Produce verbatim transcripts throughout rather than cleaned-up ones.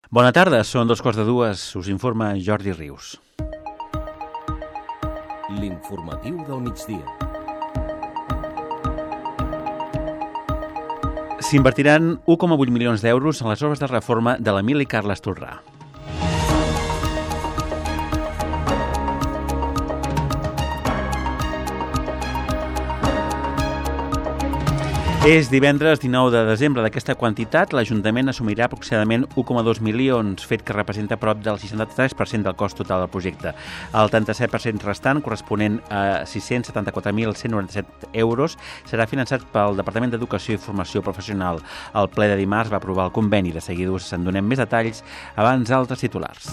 Bona tarda, són dos quarts de dues, us informa Jordi Rius. L'informatiu del migdia. S'invertiran u coma vuit milions d'euros en les obres de reforma de l'Emili Carles Tolrà. És divendres dinou de desembre. D'aquesta quantitat, l'Ajuntament assumirà aproximadament u coma dos milions, fet que representa prop del seixanta-tres per cent del cost total del projecte. El trenta-set per cent restant, corresponent a sis-cents setanta-quatre mil cent noranta-set euros, serà finançat pel Departament d'Educació i Formació Professional. El ple de dimarts va aprovar el conveni. De seguida us en donem més detalls abans altres titulars.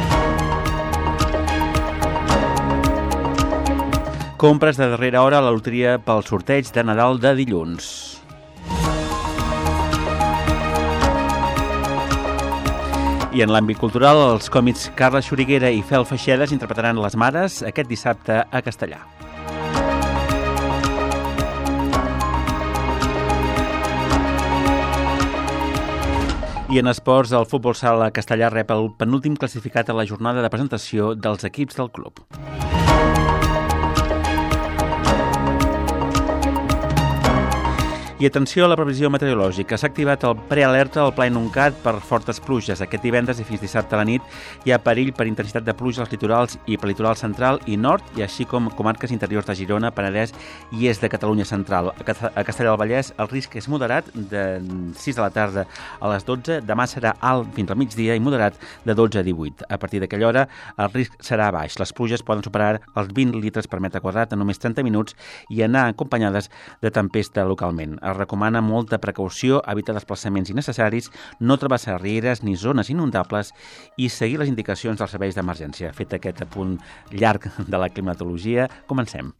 Compres de darrera hora a la loteria pel sorteig de Nadal de dilluns. I en l'àmbit cultural, els còmics Carla Xuriguera i Fel Feixedes interpretaran Les Mares aquest dissabte a Castellà. I en esports, el futbol sala Castellà rep el penúltim classificat a la jornada de presentació dels equips del club. I atenció a la previsió meteorològica. S'ha activat el prealerta al Pla Inuncat per fortes pluges. Aquest divendres i fins dissabte a la nit hi ha perill per intensitat de pluja als litorals i per litoral central i nord, i així com comarques interiors de Girona, Penedès i est de Catalunya central. A Castellar del Vallès el risc és moderat, de sis de la tarda a les dotze. Demà serà alt fins al migdia i moderat de dotze a divuit. A partir d'aquella hora el risc serà baix. Les pluges poden superar els vint litres per metre quadrat en només trenta minuts i anar acompanyades de tempesta localment. Es recomana molta precaució, evitar desplaçaments innecessaris, no travessar rieres ni zones inundables i seguir les indicacions dels serveis d'emergència. Fet aquest apunt llarg de la climatologia, comencem.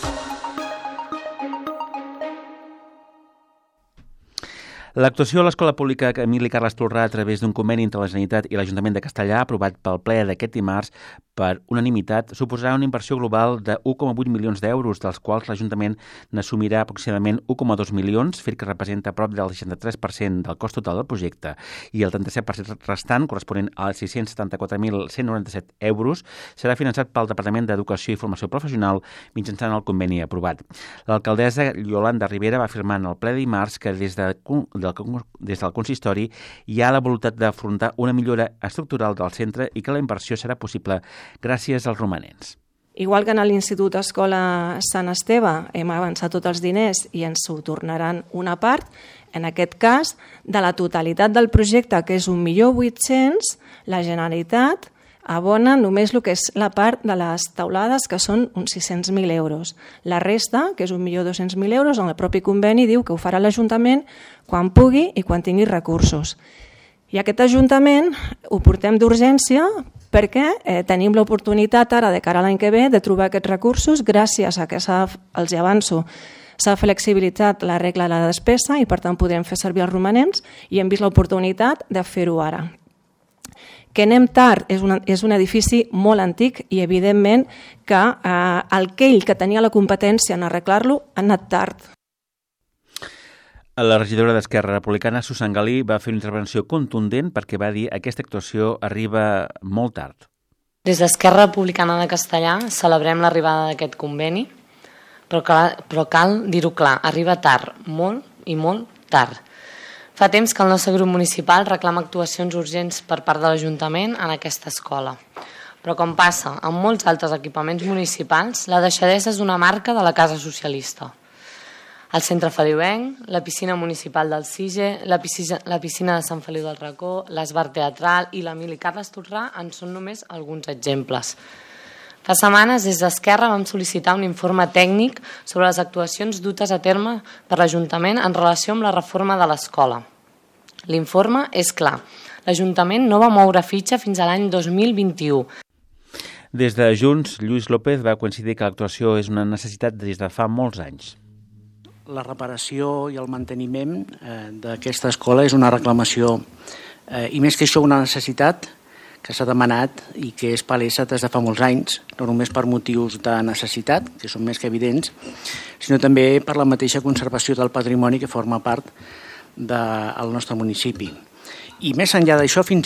L'actuació a l'Escola Pública Emili Carles Tolrà a través d'un conveni entre la Generalitat i l'Ajuntament de Castellà, aprovat pel ple d'aquest dimarts per unanimitat, suposarà una inversió global de u coma vuit milions d'euros, dels quals l'Ajuntament n'assumirà aproximadament u coma dos milions, fet que representa prop del seixanta-tres per cent del cost total del projecte, i el trenta-set per cent restant, corresponent als sis-cents setanta-quatre mil cent noranta-set euros, serà finançat pel Departament d'Educació i Formació Professional mitjançant el conveni aprovat. L'alcaldessa Yolanda Rivera va afirmar en el ple de dimarts que des de des del consistori hi ha la voluntat d'afrontar una millora estructural del centre i que la inversió serà possible gràcies als romanents. Igual que en l'Institut Escola Sant Esteve hem avançat tots els diners i ens ho tornaran una part, en aquest cas, de la totalitat del projecte, que és un milió vuit-cents, la Generalitat abona només el que és la part de les taulades, que són uns sis-cents mil euros. La resta, que és un milió dos-cents mil euros, en el propi conveni diu que ho farà l'Ajuntament quan pugui i quan tingui recursos. I aquest Ajuntament ho portem d'urgència perquè eh, tenim l'oportunitat ara, de cara a l'any que ve, de trobar aquests recursos gràcies a que s'ha, els avanço, s'ha flexibilitzat la regla de la despesa i per tant podem fer servir els romanents i hem vist l'oportunitat de fer-ho ara. Que anem tard, és, una, és un edifici molt antic i evidentment que eh, aquell que tenia la competència en arreglar-lo ha anat tard. La regidora d'Esquerra Republicana, Susan Galí, va fer una intervenció contundent perquè va dir que aquesta actuació arriba molt tard. Des d'Esquerra Republicana de Castellà celebrem l'arribada d'aquest conveni, però cal, però cal dir-ho clar, arriba tard, molt i molt tard. Fa temps que el nostre grup municipal reclama actuacions urgents per part de l'Ajuntament en aquesta escola. Però com passa amb molts altres equipaments municipals, la deixadesa és una marca de la Casa Socialista. El centre feliuenc, la piscina municipal del Sige, la piscina, la piscina de Sant Feliu del Racó, l'Esbar Teatral i l'Emili Carles Tolrà en són només alguns exemples. Fa setmanes, des d'Esquerra, vam sol·licitar un informe tècnic sobre les actuacions dutes a terme per l'Ajuntament en relació amb la reforma de l'escola. L'informe és clar. L'Ajuntament no va moure fitxa fins a l'any dos mil vint-i-u. Des de Junts, Lluís López va coincidir que l'actuació és una necessitat des de fa molts anys. La reparació i el manteniment eh, d'aquesta escola és una reclamació eh, i més que això una necessitat que s'ha demanat i que és palesa des de fa molts anys, no només per motius de necessitat, que són més que evidents, sinó també per la mateixa conservació del patrimoni que forma part del nostre municipi. I més enllà d'això, fins i tot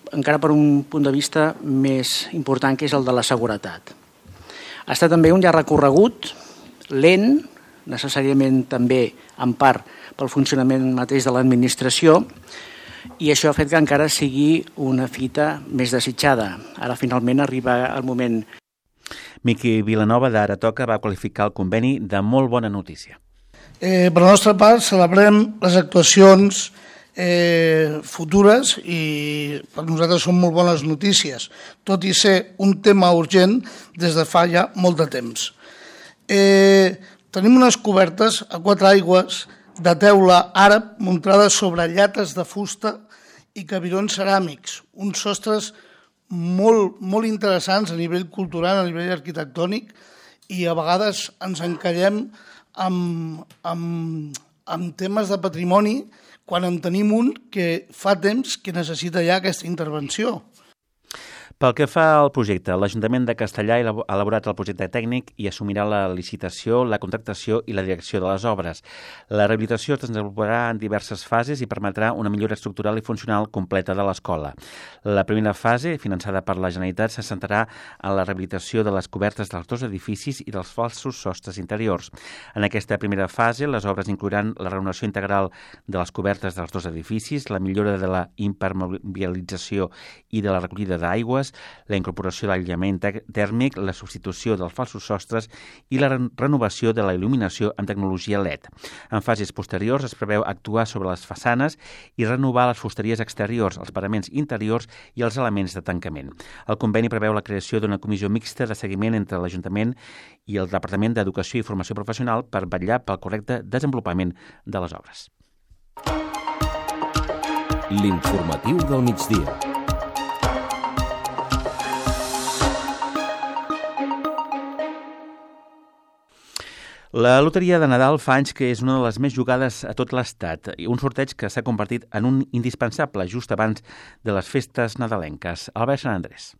encara per un punt de vista més important, que és el de la seguretat. Ha estat també un llarg recorregut, lent, necessàriament també en part pel funcionament mateix de l'administració, i això ha fet que encara sigui una fita més desitjada. Ara finalment arriba el moment. Miqui Vilanova d'Ara Toca va qualificar el conveni de molt bona notícia. Eh, per la nostra part, celebrem les actuacions eh, futures i per nosaltres són molt bones notícies, tot i ser un tema urgent des de fa ja molt de temps. Eh, tenim unes cobertes a quatre aigües de teula àrab muntades sobre llates de fusta i cabirons ceràmics, uns sostres molt, molt interessants a nivell cultural, a nivell arquitectònic, i a vegades ens encallem amb, amb, amb temes de patrimoni quan en tenim un que fa temps que necessita ja aquesta intervenció. Pel que fa al projecte, l'Ajuntament de Castellar ha elaborat el projecte tècnic i assumirà la licitació, la contractació i la direcció de les obres. La rehabilitació es desenvoluparà en diverses fases i permetrà una millora estructural i funcional completa de l'escola. La primera fase, finançada per la Generalitat, se centrarà en la rehabilitació de les cobertes dels dos edificis i dels falsos sostres interiors. En aquesta primera fase, les obres inclouran la renovació integral de les cobertes dels dos edificis, la millora de la impermeabilització i de la recollida d'aigües, la incorporació d'aïllament tèrmic, la substitució dels falsos sostres i la renovació de la il·luminació amb tecnologia L E D. En fases posteriors es preveu actuar sobre les façanes i renovar les fusteries exteriors, els paraments interiors i els elements de tancament. El conveni preveu la creació d'una comissió mixta de seguiment entre l'Ajuntament i el Departament d'Educació i Formació Professional per vetllar pel correcte desenvolupament de les obres. L'informatiu del migdia. La loteria de Nadal fa anys que és una de les més jugades a tot l'Estat i un sorteig que s'ha convertit en un indispensable just abans de les festes nadalenques. Albert Sant Andrés.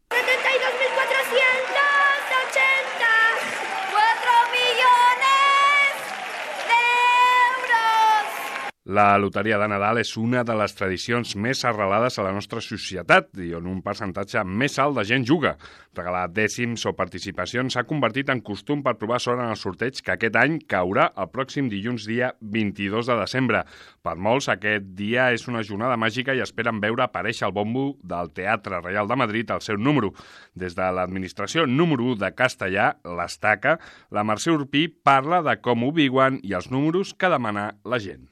La loteria de Nadal és una de les tradicions més arrelades a la nostra societat i on un percentatge més alt de gent juga. Regalar dècims o participacions s'ha convertit en costum per provar sort en el sorteig que aquest any caurà el pròxim dilluns dia vint-i-dos de desembre. Per molts, aquest dia és una jornada màgica i esperen veure aparèixer el bombo del Teatre Reial de Madrid al seu número. Des de l'administració número u de Castellar, l'Estaca, la Mercè Urpí parla de com ho viuen i els números que demana la gent.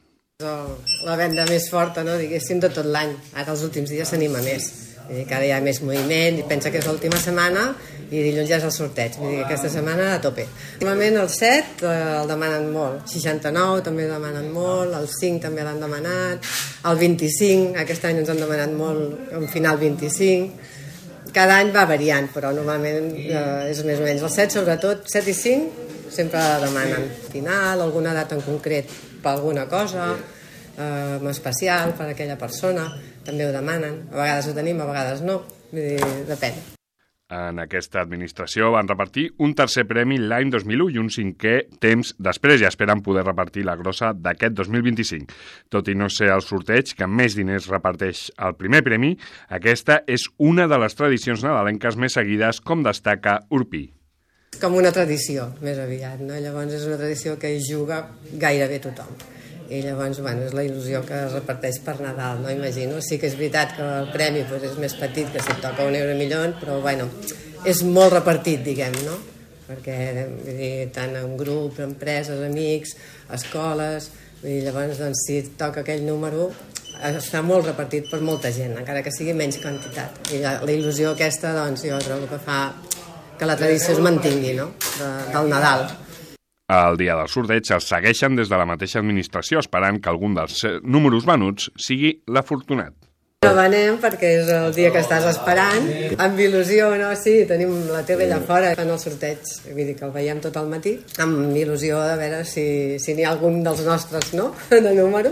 La venda més forta, no? Diguéssim, de tot l'any. Ara els últims dies s'anima més. Cada dia hi ha més moviment i pensa que és l'última setmana i dilluns ja és el sorteig. Vull dir que aquesta setmana a tope. Últimament el set eh, el demanen molt. seixanta-nou també el demanen molt, el cinc també l'han demanat, el vint-i-cinc, aquest any ens han demanat molt, en final vint-i-cinc. Cada any va variant, però normalment eh, és més o menys. El set, sobretot, set i cinc, sempre demanen final, alguna data en concret per alguna cosa, eh, especial per a aquella persona, també ho demanen. A vegades ho tenim, a vegades no, vull dir, depèn. En aquesta administració van repartir un tercer premi l'any dos mil u i un cinquè temps després i esperen poder repartir la grossa d'aquest dos mil vint-i-cinc. Tot i no ser el sorteig que més diners reparteix el primer premi, aquesta és una de les tradicions nadalenques més seguides, com destaca Urpí. Com una tradició, més aviat, no? Llavors és una tradició que hi juga gairebé tothom. I llavors, bueno, és la il·lusió que es reparteix per Nadal, no? Imagino. Sí que és veritat que el premi pues, és més petit, que si et toca un euro milió, però, bueno, és molt repartit, diguem, no? Perquè, vull dir, tant en grups, empreses, amics, escoles, vull dir, llavors, doncs, si et toca aquell número, està molt repartit per molta gent, encara que sigui menys quantitat. I la, la il·lusió aquesta, doncs, jo trobo que fa que la tradició es mantingui, no?, de, del Nadal. El dia del sorteig els segueixen des de la mateixa administració, esperant que algun dels números venuts sigui l'afortunat. No venem perquè és el dia que estàs esperant, amb il·lusió, no? Sí, tenim la tele allà fora en el sorteig, vull dir que el veiem tot el matí, amb il·lusió de veure si, si n'hi ha algun dels nostres, no?, de número.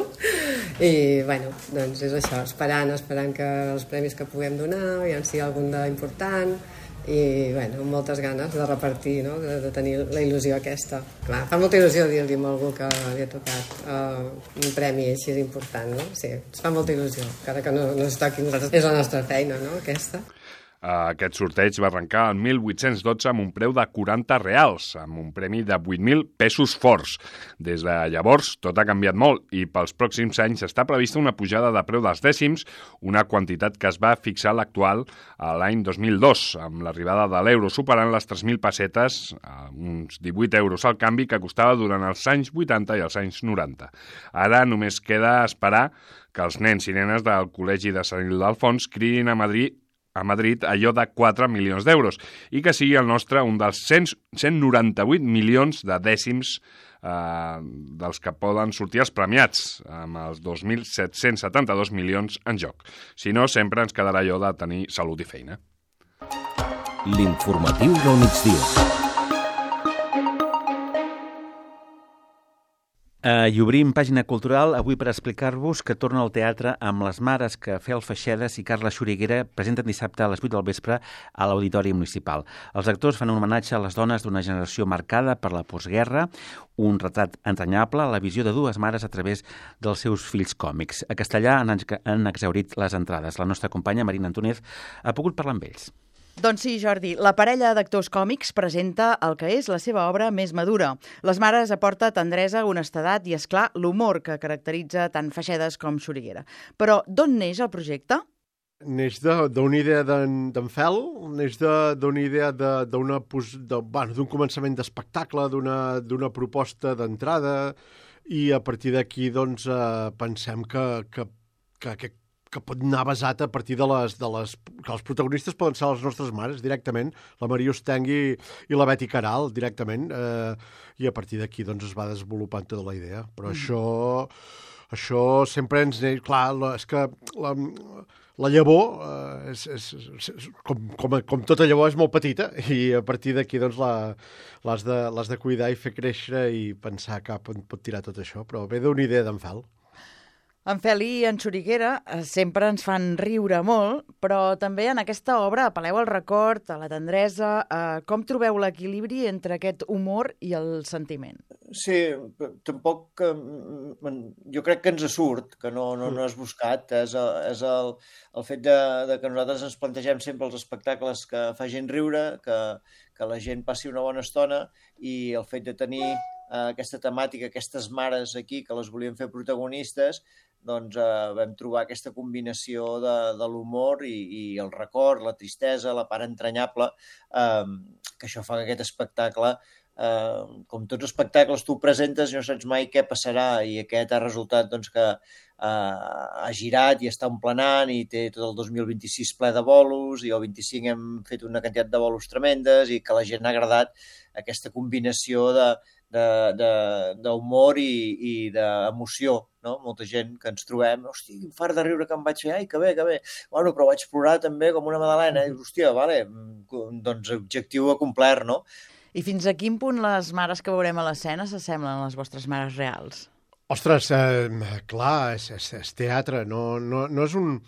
I, bueno, doncs és això, esperant, esperant que els premis que puguem donar, aviam si hi ha algun d'important. i bueno, amb moltes ganes de repartir, no? de, de tenir la il·lusió aquesta. Clar, fa molta il·lusió dir-li a algú que li ha tocat uh, un premi així important, no? Sí, ens fa molta il·lusió, encara que no, no es toqui a nosaltres. És la nostra feina, no?, aquesta. Aquest sorteig va arrencar el mil vuit-cents dotze amb un preu de quaranta reals, amb un premi de vuit mil pesos forts. Des de llavors, tot ha canviat molt i pels pròxims anys està prevista una pujada de preu dels dècims, una quantitat que es va fixar l'actual a l'any dos mil dos, amb l'arribada de l'euro superant les tres mil pessetes, uns divuit euros al canvi que costava durant els anys vuitanta i els anys noranta. Ara només queda esperar que els nens i nenes del Col·legi de Sant Ildefons cridin a Madrid a Madrid allò de quatre milions d'euros i que sigui el nostre un dels cent noranta-vuit milions de dècims eh, dels que poden sortir els premiats, amb els dos mil set-cents setanta-dos milions en joc. Si no, sempre ens quedarà allò de tenir salut i feina. L'informatiu del migdia. Uh, I obrim pàgina cultural avui per explicar-vos que torna al teatre amb Les Mares que Fel Feixedes i Carla Xuriguera presenten dissabte a les vuit del vespre a l'Auditori Municipal. Els actors fan un homenatge a les dones d'una generació marcada per la postguerra, un retrat entranyable, la visió de dues mares a través dels seus fills còmics. A castellà han, han exhaurit les entrades. La nostra companya Marina Antúnez ha pogut parlar amb ells. Doncs sí, Jordi, la parella d'actors còmics presenta el que és la seva obra més madura. Les Mares aporta tendresa, honestedat i, esclar, l'humor que caracteritza tant Feixedes com Xuriguera. Però d'on neix el projecte? Neix d'una idea d'en Fel, neix d'una idea d'un bueno, començament d'espectacle, d'una proposta d'entrada, i a partir d'aquí doncs, eh, pensem que, que, que aquest que pot anar basat a partir de les, de les... que els protagonistes poden ser les nostres mares directament, la Maria Osteng i, i la Betty Caral directament, eh, i a partir d'aquí doncs, es va desenvolupant tota la idea. Però mm. això, això sempre ens... Clar, és que la, la llavor, eh, és, és, és, com, com, com tota llavor, és molt petita i a partir d'aquí doncs, l'has de, l'has de cuidar i fer créixer i pensar cap on pot tirar tot això, però ve d'una idea d'en Fel. En Fel i en Xuriguera sempre ens fan riure molt, però també en aquesta obra apel·leu al record, a la tendresa. Eh, com trobeu l'equilibri entre aquest humor i el sentiment? Sí, tampoc... Jo crec que ens surt, que no, no, no és buscat. És, el, és el, el fet de, de que nosaltres ens plantegem sempre els espectacles que fa gent riure, que, que la gent passi una bona estona, i el fet de tenir eh, aquesta temàtica, aquestes mares aquí, que les volien fer protagonistes, doncs eh, vam trobar aquesta combinació de, de l'humor i, i el record, la tristesa, la part entranyable, eh, que això fa que aquest espectacle, eh, com tots els espectacles, tu presentes i no saps mai què passarà, i aquest ha resultat doncs, que eh, ha girat i està emplenant i té tot el dos mil vint-i-sis ple de bolos, i el vint-i-cinc hem fet una quantitat de bolos tremendes, i que a la gent ha agradat aquesta combinació de d'humor i, i d'emoció, no? Molta gent que ens trobem, hòstia, quin fart de riure que em vaig fer, ai, que bé, que bé, bueno, però vaig plorar també com una magdalena, i hòstia, vale, doncs objectiu acomplert, no? I fins a quin punt les mares que veurem a l'escena s'assemblen a les vostres mares reals? Ostres, eh, clar, és, és, és teatre, no, no, no és un...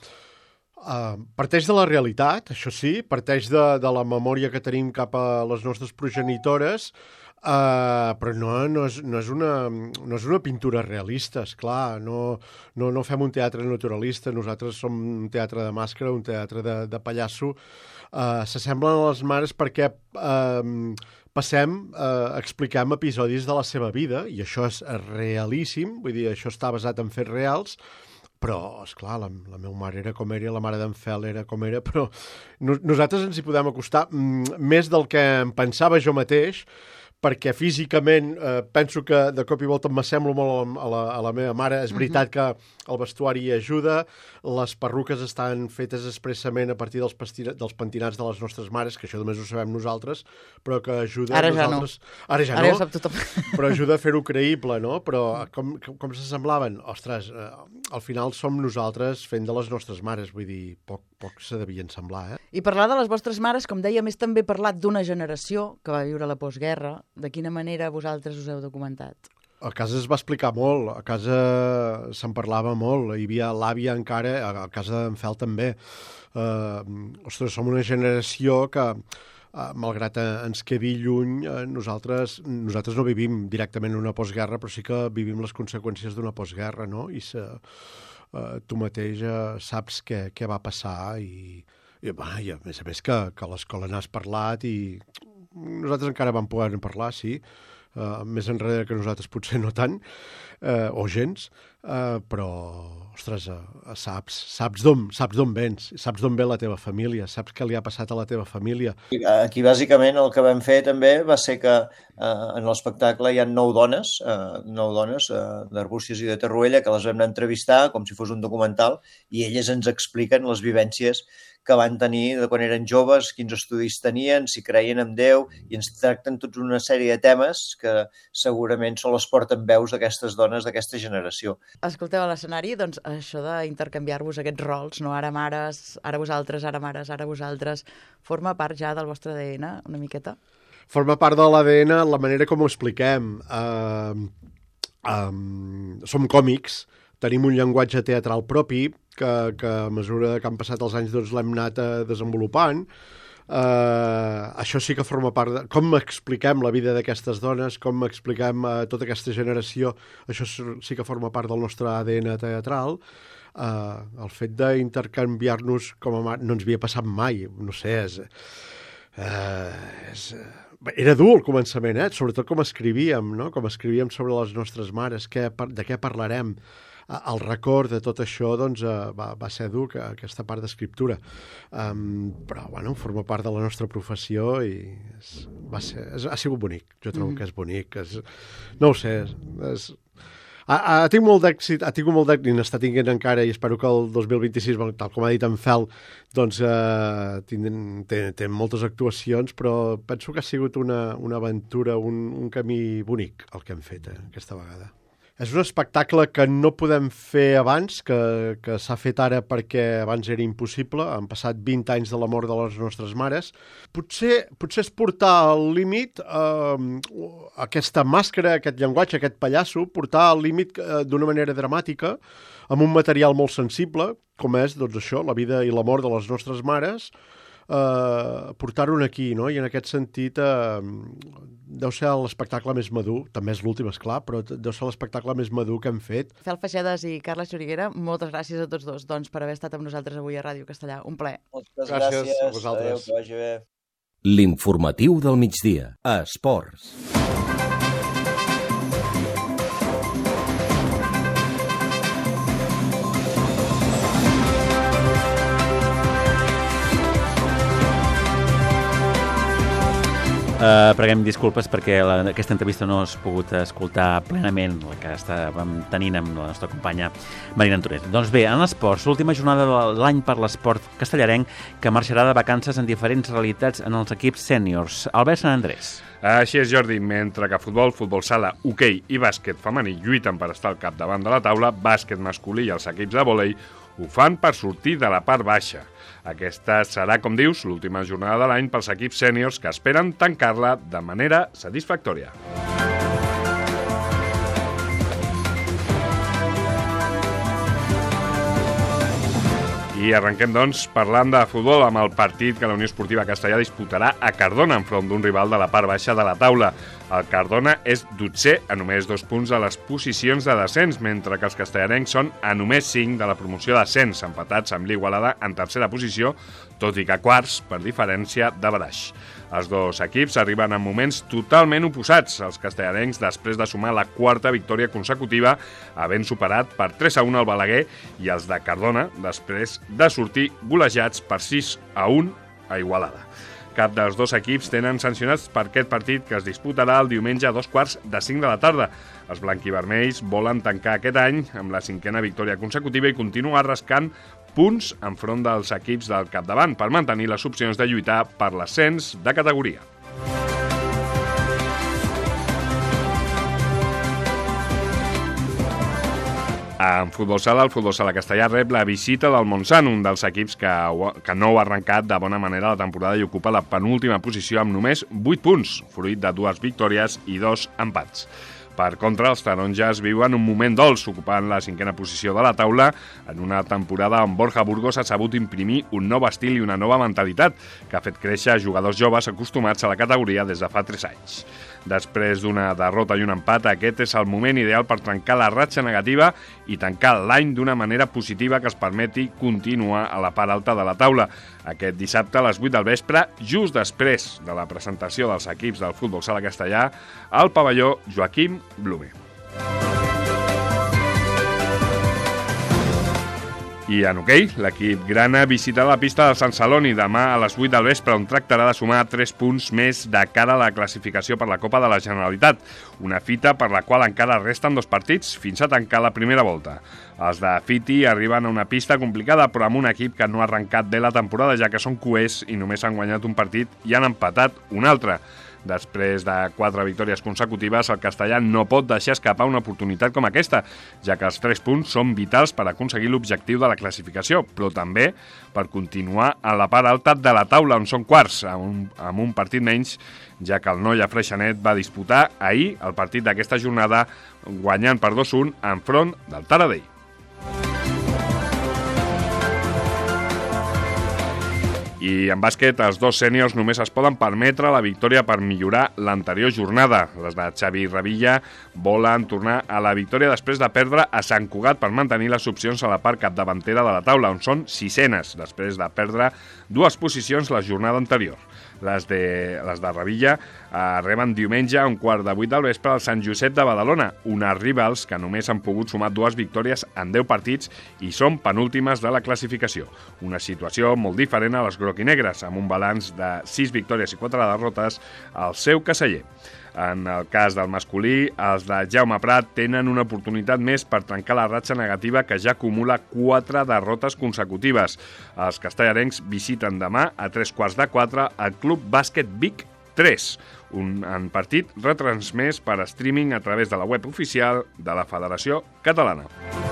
Uh, parteix de la realitat, això sí, parteix de, de la memòria que tenim cap a les nostres progenitores, uh, però no, no, és, no, és una, no és una pintura realista, esclar, no, no, no fem un teatre naturalista, nosaltres som un teatre de màscara, un teatre de, de pallasso, uh, s'assemblen a les mares perquè uh, passem, uh, expliquem episodis de la seva vida, i això és realíssim, vull dir, això està basat en fets reals. Però, esclar, la, la meva mare era com era, la mare d'en Fel era com era, però no, nosaltres ens hi podem acostar mm, més del que em pensava jo mateix, perquè físicament eh, penso que de cop i volta m'assemblo molt a la, a la meva mare. És veritat que el vestuari hi ajuda, les perruques estan fetes expressament a partir dels, pastina, dels pentinats de les nostres mares, que això només ho sabem nosaltres, però que ajuda Ara a nosaltres... Ja no. Ara ja Ara no, ja sap tothom. Però ajuda a fer-ho creïble, no? Però com, com, com s'assemblaven? Ostres, eh, al final som nosaltres fent de les nostres mares, vull dir, poc, poc se devien semblar, eh? I parlar de les vostres mares, com dèiem, és també parlat d'una generació que va viure la postguerra. De quina manera vosaltres us heu documentat? A casa es va explicar molt, a casa se'n parlava molt, hi havia l'àvia encara, a casa d'en Fel també. Uh, ostres, som una generació que, uh, malgrat ens quedi lluny, uh, nosaltres, nosaltres no vivim directament una postguerra, però sí que vivim les conseqüències d'una postguerra, no? I se, uh, tu mateix uh, saps què, què va passar i, i, va, i a més a més que, que a l'escola n'has parlat i nosaltres encara vam poder parlar, sí, uh, més enrere que nosaltres potser no tant, uh, o gens, uh, però, ostres, uh, saps, saps d'on saps d'on vens, saps d'on ve la teva família, saps què li ha passat a la teva família. Aquí, bàsicament, el que vam fer també va ser que uh, en l'espectacle hi ha nou dones, uh, nou dones uh, d'Arbúcies i de Torroella, que les vam anar a entrevistar com si fos un documental, i elles ens expliquen les vivències que van tenir de quan eren joves, quins estudis tenien, si creien en Déu, i ens tracten tots una sèrie de temes que segurament sols porten veus d'aquestes dones d'aquesta generació. Escolteu, a l'escenari, doncs, això d'intercanviar-vos aquests rols, no? Ara mares, ara vosaltres, ara mares, ara vosaltres, forma part ja del vostre A D N, una miqueta? Forma part de l'A D N la manera com ho expliquem. Uh, um, som còmics, tenim un llenguatge teatral propi, que, que a mesura que han passat els anys doncs, l'hem anat uh, desenvolupant. Uh, això sí que forma part de... Com expliquem la vida d'aquestes dones, com expliquem uh, tota aquesta generació, això sí que forma part del nostre A D N teatral. Uh, el fet d'intercanviar-nos com a mar... no ens havia passat mai, no sé, és... Uh, és era dur al començament, eh? Sobretot com escrivíem, no? Com escrivíem sobre les nostres mares, què, de què parlarem. El record de tot això doncs, va, va ser dur, que, aquesta part d'escriptura. Um, però, bueno, forma part de la nostra professió i és, va ser, és, ha sigut bonic. Jo trobo mm. que és bonic. És, no ho sé, és... Ha, ha, tinc molt d'èxit, ha tingut molt d'èxit, n'està tinguent encara, i espero que el dos mil vint-i-sis, tal com ha dit en Fel, doncs eh, tindren, té, té moltes actuacions, però penso que ha sigut una, una aventura, un, un camí bonic el que hem fet eh, aquesta vegada. És un espectacle que no podem fer abans, que, que s'ha fet ara perquè abans era impossible. Han passat vint anys de la mort de les nostres mares. Potser, potser és portar al límit eh, aquesta màscara, aquest llenguatge, aquest pallasso, portar al límit eh, d'una manera dramàtica, amb un material molt sensible, com és doncs, això, la vida i la mort de les nostres mares, Uh, portar-ho aquí, no? I en aquest sentit uh, deu ser l'espectacle més madur, també és l'últim, esclar, però deu ser l'espectacle més madur que hem fet. Fel Feixedes i Carla Xuriguera, moltes gràcies a tots dos doncs, per haver estat amb nosaltres avui a Ràdio Castellà. Un plaer. Moltes gràcies, gràcies a vosaltres. Adéu, que vagi bé. L'informatiu del migdia, a Esports. Uh, preguem disculpes perquè la, aquesta entrevista no has pogut escoltar plenament la que estàvem tenint amb la nostra companya Marina Antonet. Doncs bé, en esports, l'última jornada de l'any per l'esport castellarenc que marxarà de vacances en diferents realitats en els equips sèniors. Albert Sant Andrés. Així és, Jordi. Mentre que futbol, futbol sala, hoquei i bàsquet femení lluiten per estar al capdavant de la taula, bàsquet masculí i els equips de vòlei ho fan per sortir de la part baixa. Aquesta serà, com dius, l'última jornada de l'any pels equips sèniors que esperen tancar-la de manera satisfactòria. I arrenquem, doncs, parlant de futbol amb el partit que la Unió Esportiva Castellà disputarà a Cardona enfront d'un rival de la part baixa de la taula. El Cardona és dotzè a només dos punts de les posicions de descens, mentre que els castellarencs són a només cinc de la promoció d'ascens, empatats amb l'Igualada en tercera posició, tot i que quarts per diferència de baraix. Els dos equips arriben en moments totalment oposats. Els castellarencs, després de sumar la quarta victòria consecutiva, havent superat per tres a un al Balaguer, i els de Cardona, després de sortir golejats per sis a un a Igualada. Cap dels dos equips tenen sancionats per aquest partit que es disputarà el diumenge a dos quarts de cinc de la tarda. Els blanquivermells volen tancar aquest any amb la cinquena victòria consecutiva i continuar rascant punts enfront dels equips del capdavant per mantenir les opcions de lluitar per l'ascens de categoria. En futbol sala, el futbol sala castellà rep la visita del Montsant, un dels equips que, que no ha arrencat de bona manera la temporada i ocupa la penúltima posició amb només vuit punts, fruit de dues victòries i dos empats. Per contra, els taronges viuen un moment dolç, ocupant la cinquena posició de la taula en una temporada on Borja Burgos ha sabut imprimir un nou estil i una nova mentalitat que ha fet créixer jugadors joves acostumats a la categoria des de fa tres anys. Després d'una derrota i un empat, aquest és el moment ideal per trencar la ratxa negativa i tancar l'any d'una manera positiva que es permeti continuar a la part alta de la taula. Aquest dissabte a les vuit del vespre, just després de la presentació dels equips del futbol sala castellà, al pavelló Joaquim Blume. I en hoquei, l'equip grana visitarà la pista del Sant Celoni demà a les vuit del vespre, on tractarà de sumar tres punts més de cara a la classificació per la Copa de la Generalitat, una fita per la qual encara resten dos partits fins a tancar la primera volta. Els de Fiti arriben a una pista complicada, però amb un equip que no ha arrencat bé la temporada, ja que són cuers i només han guanyat un partit i han empatat un altre. Després de quatre victòries consecutives, el castellà no pot deixar escapar una oportunitat com aquesta, ja que els tres punts són vitals per aconseguir l'objectiu de la classificació, però també per continuar a la part alta de la taula, on són quarts, amb un, amb un partit menys, ja que el Noia Freixenet va disputar ahir el partit d'aquesta jornada, guanyant per dos a un enfront del Taradell. I en bàsquet, els dos sèniors només es poden permetre la victòria per millorar l'anterior jornada. Les de Xavi Revilla volen tornar a la victòria després de perdre a Sant Cugat per mantenir les opcions a la part capdavantera de la taula, on són sisenes, després de perdre dues posicions la jornada anterior. Les de, les de Revilla eh, reben diumenge a un quart de vuit del vespre al Sant Josep de Badalona, unes rivals que només han pogut sumar dues victòries en deu partits i són penúltimes de la classificació. Una situació molt diferent a les groquinegres, amb un balanç de sis victòries i quatre derrotes al seu caseller. En el cas del masculí, els de Jaume Prat tenen una oportunitat més per trencar la ratxa negativa que ja acumula quatre derrotes consecutives. Els castellarencs visiten demà a tres quarts de quatre al Club Bàsquet Vic tres, un partit retransmès per streaming a través de la web oficial de la Federació Catalana.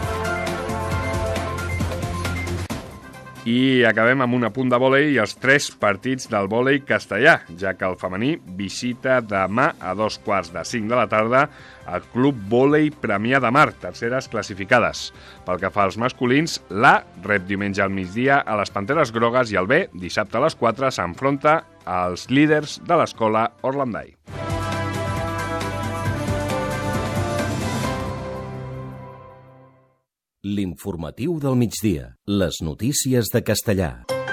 I acabem amb un apunt de vòlei i els tres partits del vòlei castellà, ja que el femení visita demà a dos quarts de cinc de la tarda al Club Vòlei Premià de Mar, terceres classificades. Pel que fa als masculins, l'A rep diumenge al migdia a les Panteres Grogues i el B, dissabte a les quatre, s'enfronta als líders de l'escola Orlandai. L'informatiu del migdia. Les notícies de Castellà.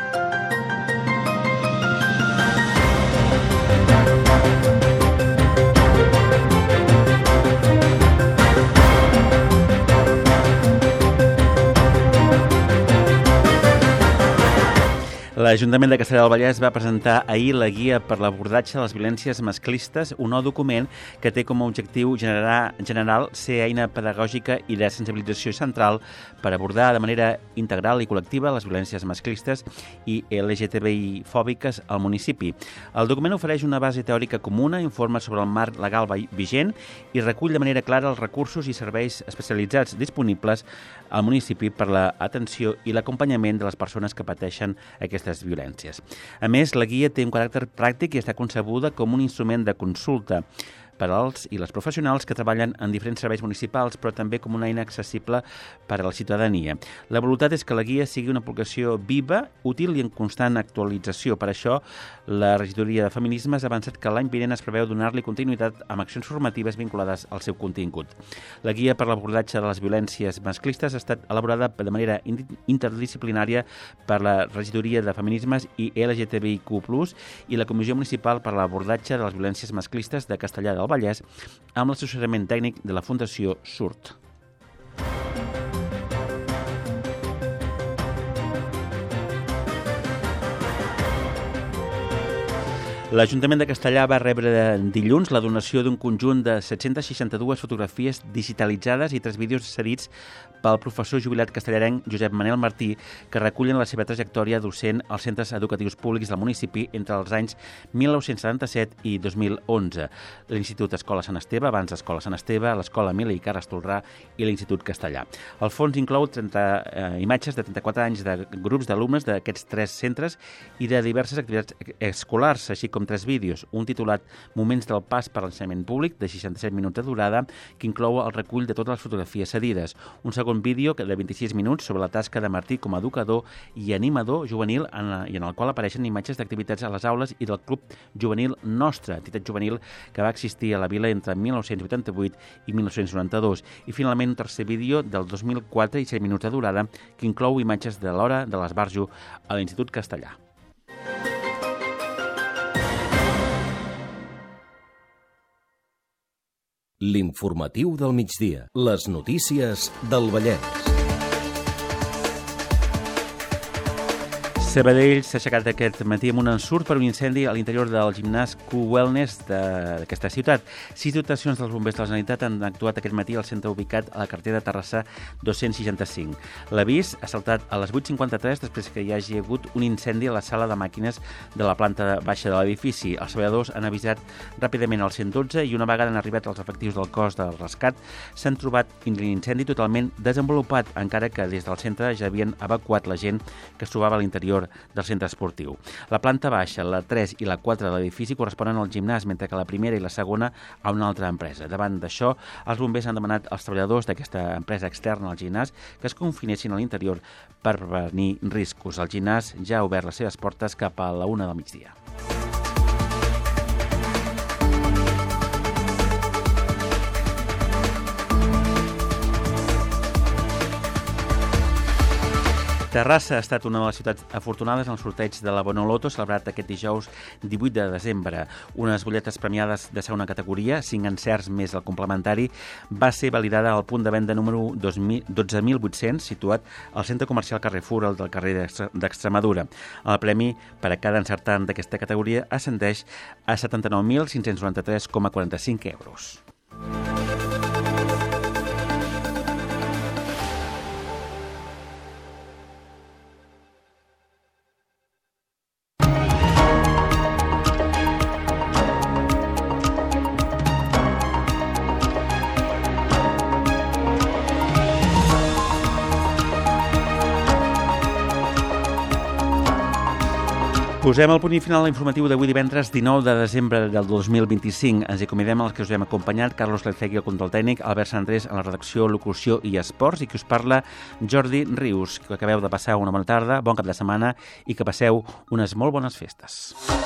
L'Ajuntament de Castellar del Vallès va presentar ahir la guia per l'abordatge de les violències masclistes, un nou document que té com a objectiu generar, general ser eina pedagògica i de sensibilització central per abordar de manera integral i col·lectiva les violències masclistes i L G T B I fòbiques al municipi. El document ofereix una base teòrica comuna, informa sobre el marc legal vigent i recull de manera clara els recursos i serveis especialitzats disponibles al municipi per l'atenció i l'acompanyament de les persones que pateixen aquestes violències. A més, la guia té un caràcter pràctic i està concebuda com un instrument de consulta per als i les professionals que treballen en diferents serveis municipals, però també com una eina accessible per a la ciutadania. La voluntat és que la guia sigui una publicació viva, útil i en constant actualització. Per això, la Regidoria de Feminismes ha avançat que l'any vinent es preveu donar-li continuïtat amb accions formatives vinculades al seu contingut. La guia per l'abordatge de les violències masclistes ha estat elaborada de manera interdisciplinària per la Regidoria de Feminismes i L G T B I Q plus, i la Comissió Municipal per l'abordatge de les violències masclistes de Castellar del Vallès, amb l'assessorament tècnic de la Fundació SURT. L'Ajuntament de Castellar va rebre dilluns la donació d'un conjunt de set-cents seixanta-dues fotografies digitalitzades i tres vídeos cedits pel professor jubilat castellarenc Josep Manel Martí, que recullen la seva trajectòria docent als centres educatius públics del municipi entre els anys mil nou-cents setanta-set i dos mil onze. L'Institut Escola Sant Esteve, abans Escola Sant Esteve, l'Escola Emili Carles Tolrà i l'Institut Castellà. El fons inclou trenta eh, imatges de trenta-quatre anys de grups d'alumnes d'aquests tres centres i de diverses activitats escolars, així com amb tres vídeos, un titulat Moments del pas per l'ensenyament públic, de seixanta-set minuts de durada, que inclou el recull de totes les fotografies cedides. Un segon vídeo de vint-i-sis minuts sobre la tasca de Martí com a educador i animador juvenil en, i en el qual apareixen imatges d'activitats a les aules i del Club Juvenil Nostre, entitat juvenil que va existir a la vila entre mil nou-cents vuitanta-vuit i mil nou-cents noranta-dos. I finalment un tercer vídeo del dos mil quatre i set minuts de durada que inclou imatges de l'hora de l'Esbarjo a l'Institut Castellà. L'informatiu del migdia. Les notícies del Vallès. Sabadell s'ha aixecat aquest matí amb un ensurt per un incendi a l'interior del gimnàs Q-Wellness d'aquesta ciutat. Sis dotacions dels bombers de la Generalitat han actuat aquest matí al centre ubicat a la carretera Terrassa dos-cents seixanta-cinc. L'avís ha saltat a les vuit cinquanta-tres després que hi hagi hagut un incendi a la sala de màquines de la planta baixa de l'edifici. Els treballadors han avisat ràpidament al cent dotze i una vegada han arribat els efectius del cos del rescat s'han trobat l'incendi totalment desenvolupat, encara que des del centre ja havien evacuat la gent que es trobava a l'interior del centre esportiu. La planta baixa, la tres i la quatre de l'edifici corresponen al gimnàs, mentre que la primera i la segona a una altra empresa. Davant d'això, els bombers han demanat als treballadors d'aquesta empresa externa al gimnàs que es confinessin a l'interior per prevenir riscos. El gimnàs ja ha obert les seves portes cap a la una del migdia. Terrassa ha estat una de les ciutats afortunades en el sorteig de la Bonoloto celebrat aquest dijous divuit de desembre. Unes butlletes premiades de segona categoria, cinc encerts més el complementari, va ser validada al punt de venda número dotze mil vuit-cents, situat al centre comercial Carrefour, el del carrer d'Extremadura. El premi per a cada encertant d'aquesta categoria ascendeix a setanta-nou mil cinc-cents noranta-tres coma quaranta-cinc euros. Posem el punt i final a l'informatiu d'avui divendres dinou de desembre del dos mil vint-i-cinc. Ens hi convidem als que us hem acompanyat, Carlos Lecegui al control tècnic, Albert Sandrés a la redacció, locució i esports, i que us parla Jordi Rius, que acabeu de passar una bona tarda, bon cap de setmana i que passeu unes molt bones festes.